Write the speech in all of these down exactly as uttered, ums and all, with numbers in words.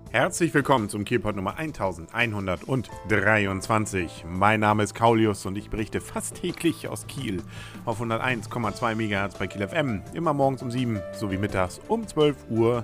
Herzlich willkommen zum Kielpot Nummer elfhundertdreiundzwanzig. Mein Name ist Kaulius und ich berichte fast täglich aus Kiel auf hunderteins Komma zwei Megahertz bei Kiel F M. Immer morgens um sieben sowie mittags um zwölf Uhr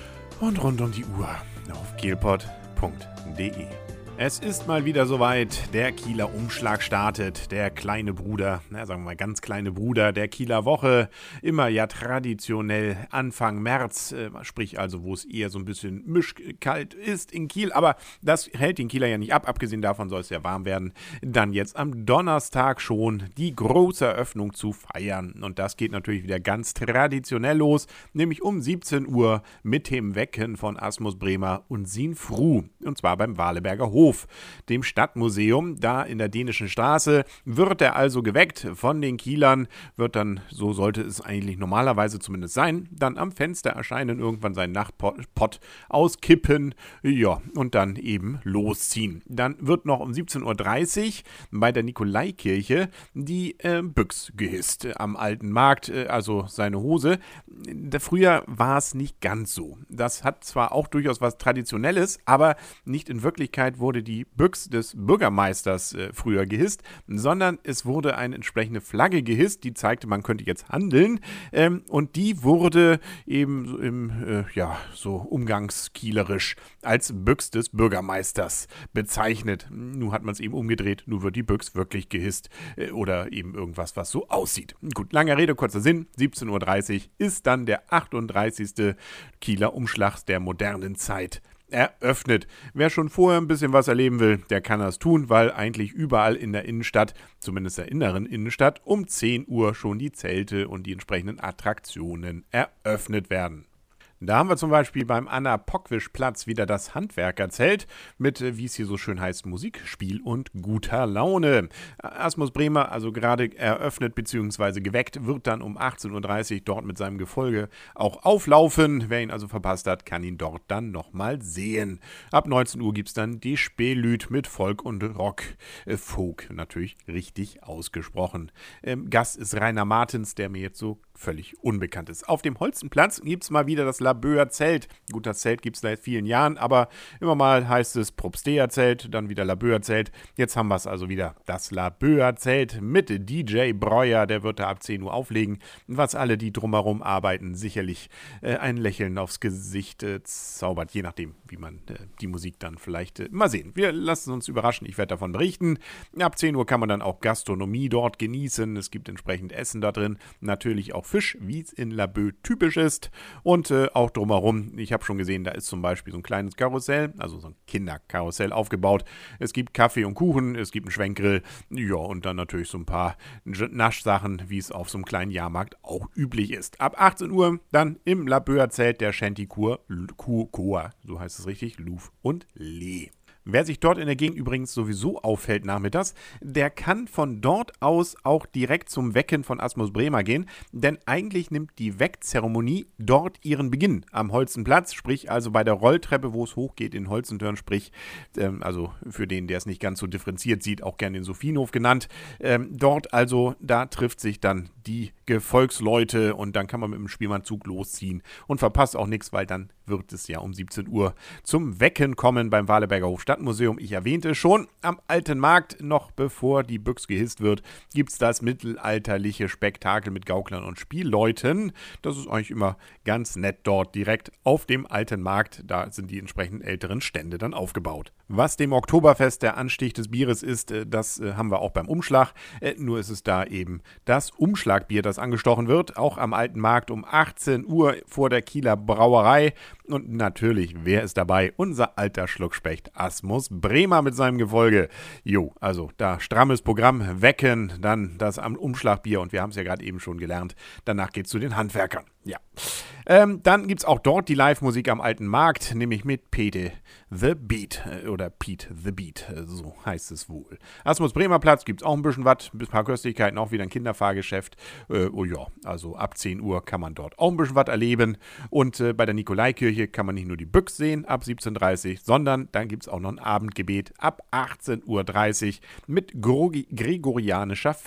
und rund um die Uhr auf kielpot punkt de. Es ist mal wieder soweit, der Kieler Umschlag startet, der kleine Bruder, na, sagen wir mal ganz kleine Bruder der Kieler Woche, immer ja traditionell Anfang März, äh, sprich also, wo es eher so ein bisschen mischkalt ist in Kiel, aber das hält den Kieler ja nicht ab, abgesehen davon soll es ja warm werden, dann jetzt am Donnerstag schon die große Eröffnung zu feiern und das geht natürlich wieder ganz traditionell los, nämlich um siebzehn Uhr mit dem Wecken von Asmus Bremer und Sin Fru, und zwar beim Waleberger Hof. Dem Stadtmuseum, da in der Dänischen Straße, wird er also geweckt von den Kielern, wird dann, so sollte es eigentlich normalerweise zumindest sein, dann am Fenster erscheinen, irgendwann seinen Nachtpott auskippen, ja, und dann eben losziehen. Dann wird noch um siebzehn Uhr dreißig bei der Nikolaikirche die äh, Büchs gehisst am Alten Markt, äh, also seine Hose. Früher war es nicht ganz so. Das hat zwar auch durchaus was Traditionelles, aber nicht in Wirklichkeit wurde die Büchs des Bürgermeisters äh, früher gehisst, sondern es wurde eine entsprechende Flagge gehisst, die zeigte, man könnte jetzt handeln, ähm, und die wurde eben so im, äh, ja, so umgangskielerisch als Büchs des Bürgermeisters bezeichnet. Nun hat man es eben umgedreht, nun wird die Büchs wirklich gehisst äh, oder eben irgendwas, was so aussieht. Gut, langer Rede, kurzer Sinn, siebzehn Uhr dreißig ist dann der achtunddreißigste Kieler Umschlag der modernen Zeit eröffnet. Wer schon vorher ein bisschen was erleben will, der kann das tun, weil eigentlich überall in der Innenstadt, zumindest der inneren Innenstadt, um zehn Uhr schon die Zelte und die entsprechenden Attraktionen eröffnet werden. Da haben wir zum Beispiel beim Anna-Pockwisch-Platz wieder das Handwerkerzelt mit, wie es hier so schön heißt, Musik, Spiel und guter Laune. Asmus Bremer, also gerade eröffnet bzw. geweckt, wird dann um achtzehn Uhr dreißig dort mit seinem Gefolge auch auflaufen. Wer ihn also verpasst hat, kann ihn dort dann nochmal sehen. Ab neunzehn Uhr gibt es dann die Spählüt mit Folk und Rock. Äh, Folk, natürlich richtig ausgesprochen. Ähm, Gast ist Rainer Martens, der mir jetzt so völlig unbekannt ist. Auf dem Holzenplatz gibt es mal wieder das Laböer Zelt. Gut, das Zelt gibt es seit vielen Jahren, aber immer mal heißt es Propsteer Zelt, dann wieder Laböer Zelt. Jetzt haben wir es also wieder, das Laböer Zelt mit D J Breuer, der wird da ab zehn Uhr auflegen, was alle, die drumherum arbeiten, sicherlich äh, ein Lächeln aufs Gesicht äh, zaubert, je nachdem, wie man äh, die Musik dann vielleicht, äh, mal sehen. Wir lassen uns überraschen, ich werde davon berichten. Ab zehn Uhr kann man dann auch Gastronomie dort genießen, es gibt entsprechend Essen da drin, natürlich auch Fisch, wie es in Laboe typisch ist, und äh, auch drumherum, ich habe schon gesehen, da ist zum Beispiel so ein kleines Karussell, also so ein Kinderkarussell aufgebaut. Es gibt Kaffee und Kuchen, es gibt einen Schwenkgrill, ja, und dann natürlich so ein paar Naschsachen, wie es auf so einem kleinen Jahrmarkt auch üblich ist. Ab achtzehn Uhr dann im Laböer Zelt der Shantykur, Chor, so heißt es richtig, Luf und Lee. Wer sich dort in der Gegend übrigens sowieso aufhält nachmittags, der kann von dort aus auch direkt zum Wecken von Asmus Bremer gehen, denn eigentlich nimmt die Weckzeremonie dort ihren Beginn am Holzenplatz, sprich also bei der Rolltreppe, wo es hochgeht in Holzentörn, sprich, ähm, also für den, der es nicht ganz so differenziert sieht, auch gerne den Sophienhof genannt. Ähm, dort also, da trifft sich dann die Gefolgsleute und dann kann man mit dem Spielmannzug losziehen und verpasst auch nichts, weil dann wird es ja um siebzehn Uhr zum Wecken kommen beim Waleberger Hof Stadtmuseum. Ich erwähnte schon, am Alten Markt, noch bevor die Büchs gehisst wird, gibt es das mittelalterliche Spektakel mit Gauklern und Spielleuten. Das ist eigentlich immer ganz nett dort direkt auf dem Alten Markt. Da sind die entsprechenden älteren Stände dann aufgebaut. Was dem Oktoberfest der Anstich des Bieres ist, das haben wir auch beim Umschlag. Nur ist es da eben das Umschlagbier, das angestochen wird. Auch am Alten Markt um achtzehn Uhr vor der Kieler Brauerei. Und natürlich, wer ist dabei? Unser alter Schluckspecht Asmus Bremer mit seinem Gefolge. Jo, also da strammes Programm, Wecken, dann das am Umschlagbier und wir haben es ja gerade eben schon gelernt. Danach geht's zu den Handwerkern. Ja. Ähm, dann gibt es auch dort die Live-Musik am Alten Markt, nämlich mit Pete the Beat äh, oder Pete the Beat, äh, so heißt es wohl. Asmus Bremer Platz gibt es auch ein bisschen was, ein paar Köstlichkeiten, auch wieder ein Kinderfahrgeschäft. Äh, oh ja, also ab zehn Uhr kann man dort auch ein bisschen was erleben. Und äh, bei der Nikolaikirche kann man nicht nur die Büchs sehen ab siebzehn Uhr dreißig, sondern dann gibt es auch noch ein Abendgebet ab achtzehn Uhr dreißig mit Gro- gregorianischer Vesper.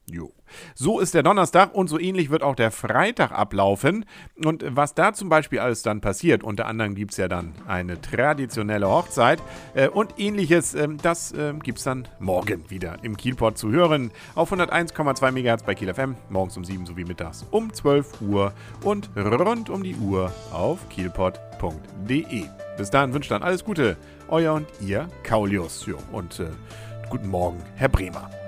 Jo. So ist der Donnerstag und so ähnlich wird auch der Freitag ablaufen. Und was da zum Beispiel alles dann passiert, unter anderem gibt es ja dann eine traditionelle Hochzeit äh, und ähnliches, äh, das äh, gibt es dann morgen wieder im Kielpot zu hören. Auf hunderteins Komma zwei Megahertz bei Kiel F M, morgens um sieben sowie mittags um zwölf Uhr und rund um die Uhr auf kielpot punkt de. Bis dahin wünscht dann alles Gute, euer und ihr Kaulius. Jo, und äh, guten Morgen, Herr Bremer.